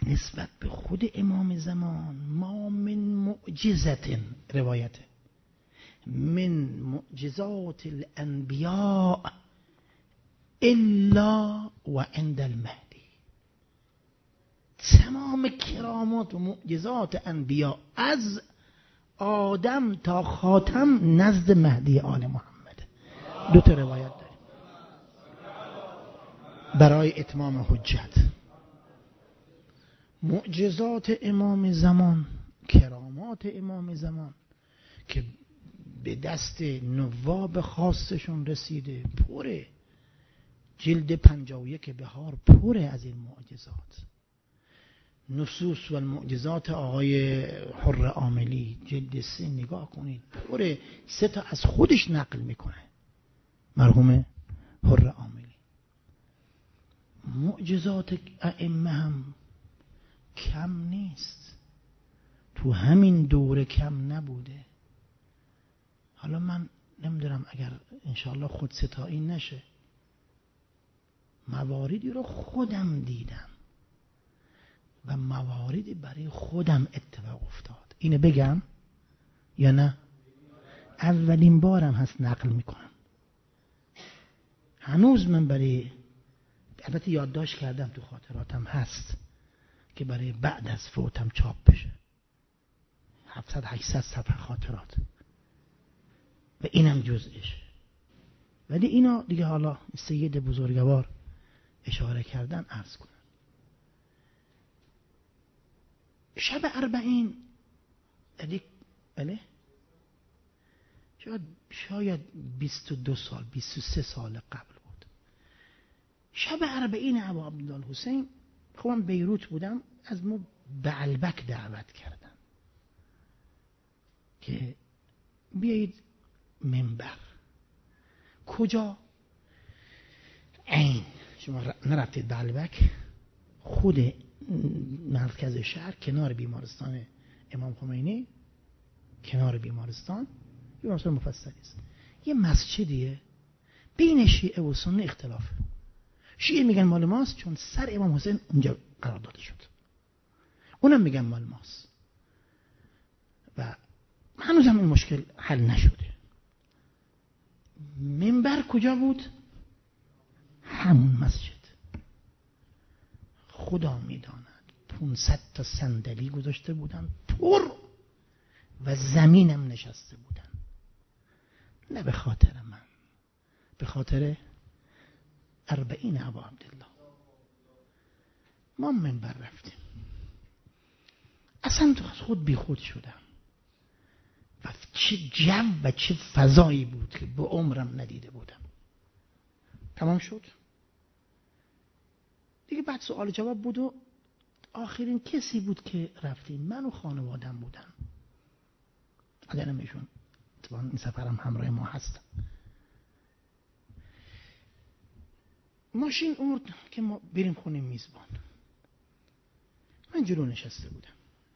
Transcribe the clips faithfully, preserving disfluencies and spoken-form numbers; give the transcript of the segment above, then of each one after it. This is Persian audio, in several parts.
نسبت به خود امام زمان ما من معجزت روایته من معجزات الانبیاء الا و عند المهدی. تمام کرامات و معجزات انبیاء از آدم تا خاتم نزد مهدی آل محمد. دو تا روایت داریم برای اتمام حجت. معجزات امام زمان، کرامات امام زمان که به دست نواب خاصشون رسیده، پره. جلد پنجاه و یک بهار پره از این معجزات. نصوص و المعجزات آقای حر عاملی جلد سه نگاه کنید، پره. سه تا از خودش نقل میکنه مرحوم حر عاملی. معجزات ائمه هم کم نیست، تو همین دوره کم نبوده. حالا من نمیدونم اگر انشاءالله خود ستایی نشه، مواردی رو خودم دیدم و مواردی برای خودم اتفاق افتاد. اینو بگم یا نه؟ اولین بارم هست نقل میکنم. هنوز من برای، البته یادداشت کردم تو خاطراتم هست که برای بعد از فوتم چاپ بشه، هفتصد هشتصد صفحه خاطرات و اینم جزءش. ولی اینا دیگه حالا سید بزرگوار اشاره کردن عرض کنم. شب اربعین یعنی بله شاید شاید بیست و دو سال بیست و سه سال قبل بود. شب اربعین ابا عبدالله حسین، خب من بیروت بودم، از ما بعلبک دعوت کردن که بیایید منبر. کجا؟ عین. شما نرفتید بعلبک، خود مرکز شهر کنار بیمارستان امام خمینی، کنار بیمارستان، بیمارستان مفصلی است. یه مسجدیه، بین شیعه و سنی اختلاف. شیعه میگن مال ماست چون سر امام حسین اونجا قرار داده شد، اونم میگن مال ماست و هنوز هم این مشکل حل نشده. منبر کجا بود؟ همون مسجد. خدا میداند پانصد تا صندلی گذاشته بودن پر و زمینم نشسته بودن. نه به خاطر من، به خاطر اربعین ابا عبدالله. ما منبر رفتیم، اصلا تو از خود بی خود شدم و چه جو و چه فضایی بود که به عمرم ندیده بودم. تمام شد دیگه. بعد سوال جواب بود و آخرین کسی بود که رفتیم من و خانوادم بودم. آدم ایشون اتفاقا این سفرم همراه ما هستن. ماشین اومد که ما بریم خونه میزبان. من جلو نشسته بودم،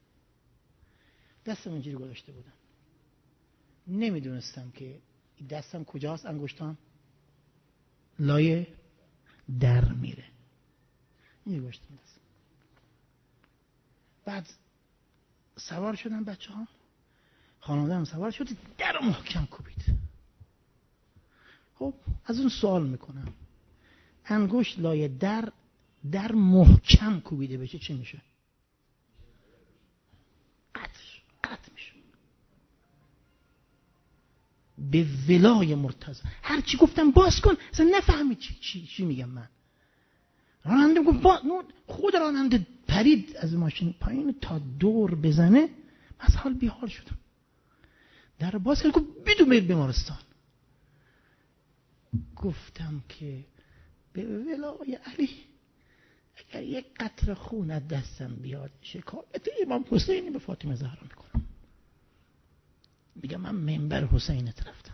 دستم اینجوری گذاشته بودم، نمیدونستم که دستم کجاست. انگشتام لای در میره، اینجوری گذاشتم دستم. بعد سوار شدن بچه ها، خانواده هم سوار شد، در محکم کوبید. خب از اون سوال میکنم، انگشت لای در در محکم کوبیده بشه چه میشه؟ قطع قطع میشه. به ولای مرتضی هر چی گفتم باز کن اصلا نفهمید چی چی, چی میگم من. راننده گفت با... خود راننده پرید از ماشین پایین تا دور بزنه. من از حال بیحال شدم. در باز کرد گفت بیدو میرد بیمارستان. گفتم که به ولای علی اگر یک قطره خون از دستم بیاد شکایت امام حسینی به فاطمه زهرا میکنم. میگم من منبر حسینت رفتم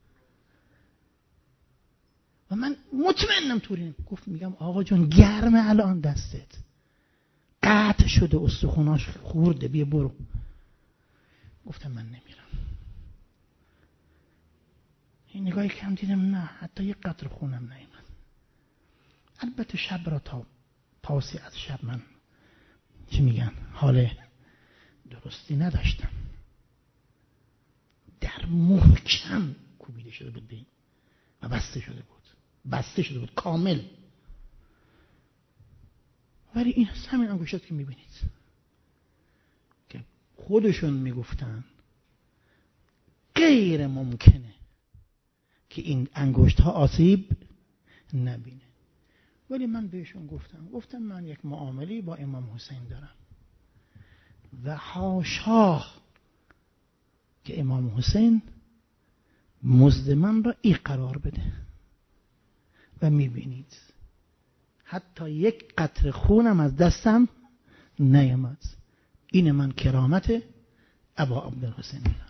و من مطمئنم طوری. گفت میگم آقا جون گرمه الان دستت، قطع شده استخوناش خورده، بیا برو. گفتم من نمیرم. این نگاهی کم دیدم نه حتی یک قطره خونم نیامد. البته شب را تا پاسی از شب من چی میگن حال درستی نداشتن. در محکم کوبیده شده بود به این و بسته شده بود بسته شده بود کامل. ولی این همین انگشتات که میبینید که خودشون میگفتن غیر ممکنه که این انگشت ها آسیب نبینه. ولی من بهشون گفتم گفتم من یک معاملی با امام حسین دارم و حاشا که امام حسین مزد من را این قرار بده. و میبینید حتی یک قطره خونم از دستم نیامد. این من کرامت ابا عبدالحسین.